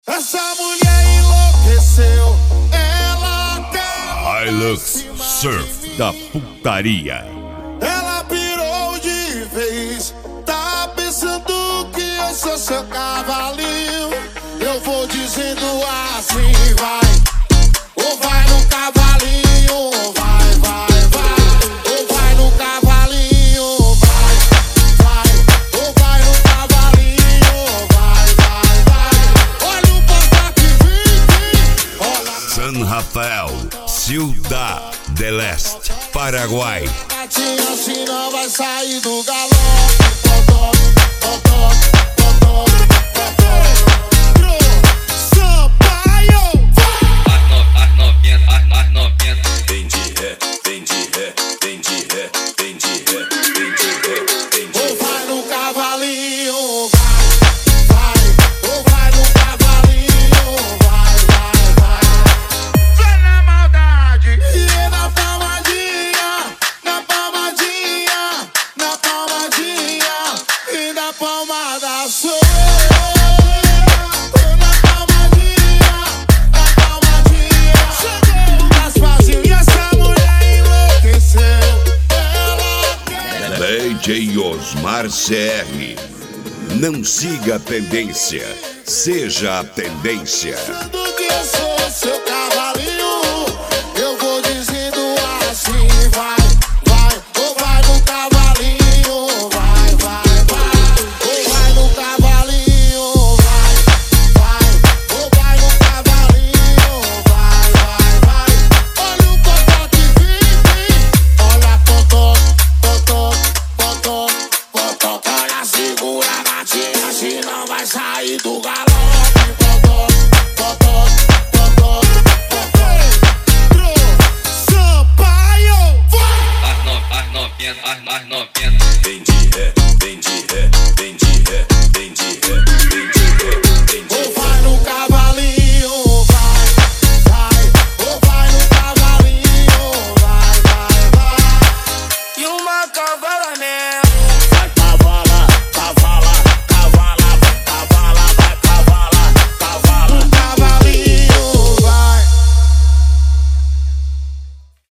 Essa mulher enlouqueceu, ela tem Hilux Surf da putaria. Ela pirou de vez, tá pensando que eu sou seu cavalinho. Eu vou dizendo assim, vai, ou vai no cavalinho, ou vai, vai, vai, ou vai no cavalinho, ou vai, vai, ou vai no cavalinho, ou vai, vai, vai. Olha o papai que vem, olha. San Rafael, Ciudad del Este, Paraguai. Gatinha, assim não vai sair do galope. Totó, totó, totó, totó. Sampaio, As novinhas. Vem de ré, vem de ré, vem de ré, vem de ré, vem de ré, vem de ou ré. vai no cavalinho, vai, vai, ou vai no cavalinho, vai, vai, vai. Vai na maldade e é na palmadinha, na palmadinha, na palmadinha e na palmada sua. Na palmadinha, na palmadinha. Chegou das vasilhas, essa mulher enlouqueceu. Ela quer. DJ Osmar CR. Não siga a tendência, seja a tendência. Pensando que eu sou seu cavalinho, eu vou dizendo assim, vai, vai, ou vai no cavalinho, vai, vai, vai, ou vai no cavalinho, vai, vai, ou vai no cavalinho, vai, vai, vai. Olha o totó que vem, olha totó, totó, totó, totó. Olha, segura a gatinha, se não vai sair do galope. Totó, totó, totó, totó. Sampaio, vai! As novinhas. Vem de ré, vem de ré, vem de